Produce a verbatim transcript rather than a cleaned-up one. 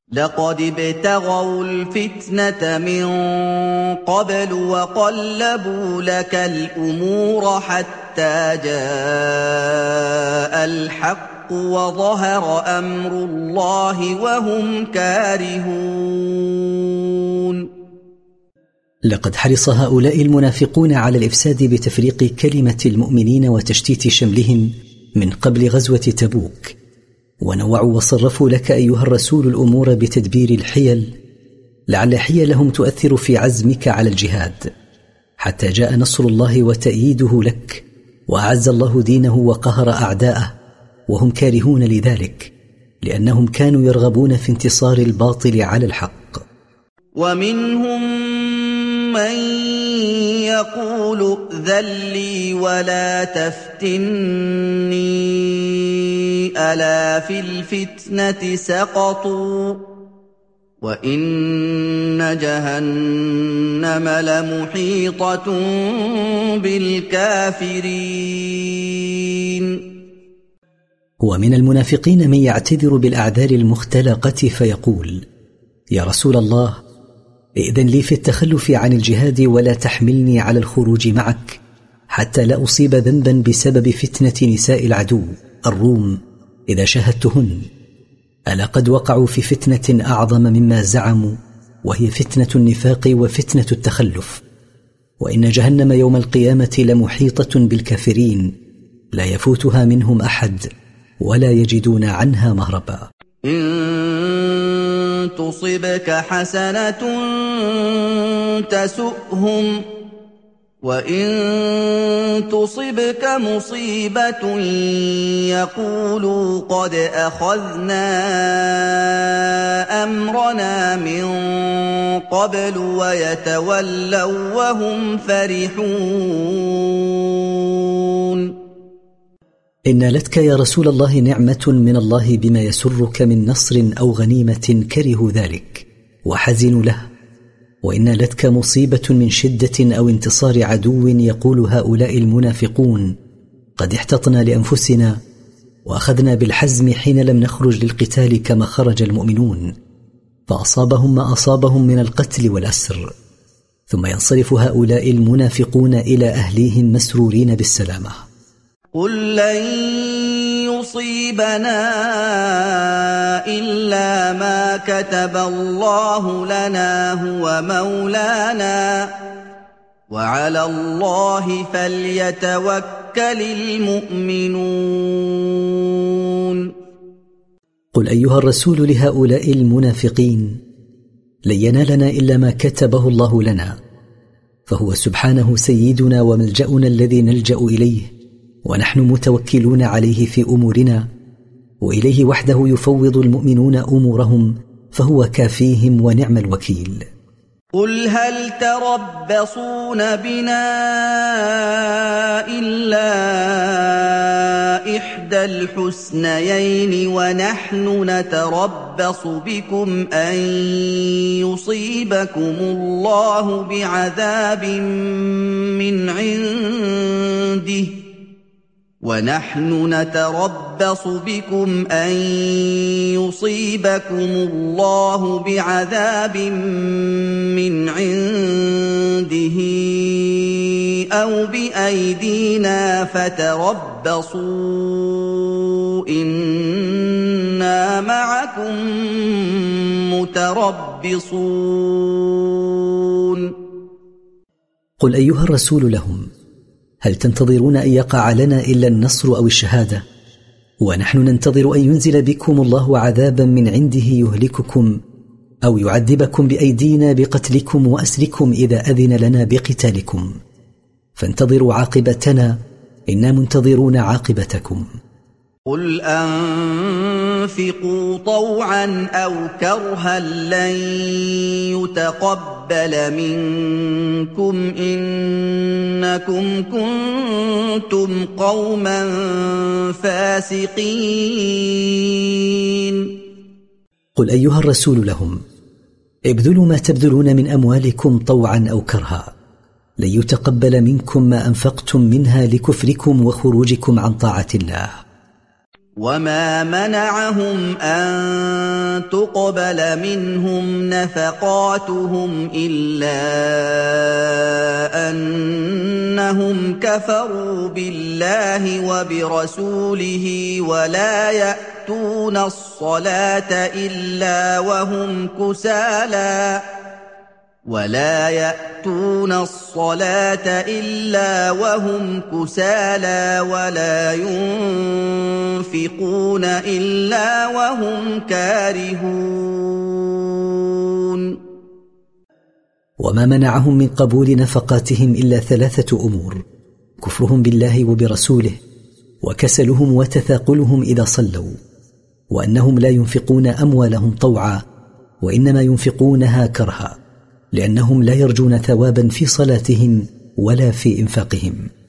لقد ابتغوا الفتنة من قبل وقلبوا لك الأمور حتى جاء الحق وظهر أمر الله وهم كارهون. لقد حرص هؤلاء المنافقون على الإفساد بتفريق كلمة المؤمنين وتشتيت شملهم من قبل غزوة تبوك، ونوعوا وصرفوا لك أيها الرسول الأمور بتدبير الحيل، لعل حيلهم تؤثر في عزمك على الجهاد، حتى جاء نصر الله وتأييده لك، وأعز الله دينه وقهر أعداءه، وهم كارهون لذلك، لأنهم كانوا يرغبون في انتصار الباطل على الحق. ومنهم من يقول ائذن لي ولا تفتني ألا في الفتنة سقطوا وإن جهنم لمحيطة بالكافرين. ومن المنافقين من يعتذر بالأعذار المختلقة فيقول: يا رسول الله، ائذن لي في التخلف عن الجهاد ولا تحملني على الخروج معك حتى لا أصيب ذنبا بسبب فتنة نساء العدو الروم إذا شاهدتهن. ألا قد وقعوا في فتنة أعظم مما زعموا، وهي فتنة النفاق وفتنة التخلف، وإن جهنم يوم القيامة لمحيطة بالكافرين لا يفوتها منهم أحد ولا يجدون عنها مهربا. إن تصبك حسنة تسؤهم وإن تصبك مصيبة يقولوا قد أخذنا أمرنا من قبل ويتولوا وهم فرحون. إن نالتك يا رسول الله نعمة من الله بما يسرك من نصر أو غنيمة كرهوا ذلك وحزنوا له، وإن نالتك مصيبة من شدة أو انتصار عدو يقول هؤلاء المنافقون قد احتطنا لأنفسنا وأخذنا بالحزم حين لم نخرج للقتال كما خرج المؤمنون، فأصابهم ما أصابهم من القتل والأسر، ثم ينصرف هؤلاء المنافقون إلى أهليهم مسرورين بالسلامة. قل لن يصيبنا إلا ما كتب الله لنا هو مولانا وعلى الله فليتوكل المؤمنون. قل أيها الرسول لهؤلاء المنافقين: لن ينالنا إلا ما كتبه الله لنا، فهو سبحانه سيدنا وملجأنا الذي نلجأ إليه، ونحن متوكلون عليه في أمورنا، وإليه وحده يفوض المؤمنون أمورهم، فهو كافيهم ونعم الوكيل. قل هل تربصون بنا إلا إحدى الحسنيين ونحن نتربص بكم أن يصيبكم الله بعذاب من عنده ونحن نتربص بكم أن يصيبكم الله بعذاب من عنده أو بأيدينا فتربصوا إنا معكم متربصون. قل أيها الرسول لهم: هل تنتظرون أن يقع لنا إلا النصر أو الشهادة؟ ونحن ننتظر أن ينزل بكم الله عذابا من عنده يهلككم أو يعذبكم بأيدينا بقتلكم وأسركم إذا أذن لنا بقتالكم، فانتظروا عاقبتنا إنا منتظرون عاقبتكم. قل أنفقوا طوعا أو كرها لن يتقبل منكم إنكم كنتم قوما فاسقين. قل أيها الرسول لهم: ابذلوا ما تبذلون من أموالكم طوعا أو كرها، لن يتقبل منكم ما أنفقتم منها لكفركم وخروجكم عن طاعة الله. وما منعهم أن تقبل منهم نفقاتهم إلا أنهم كفروا بالله وبرسوله ولا يأتون الصلاة إلا وهم كسالى ولا يأتون الصلاة إلا وهم كسالى ولا ينفقون إلا وهم كارهون. وما منعهم من قبول نفقاتهم إلا ثلاثة أمور: كفرهم بالله وبرسوله، وكسلهم وتثاقلهم إذا صلوا، وأنهم لا ينفقون أموالهم طوعا وإنما ينفقونها كرها، لأنهم لا يرجون ثوابا في صلاتهم ولا في إنفاقهم.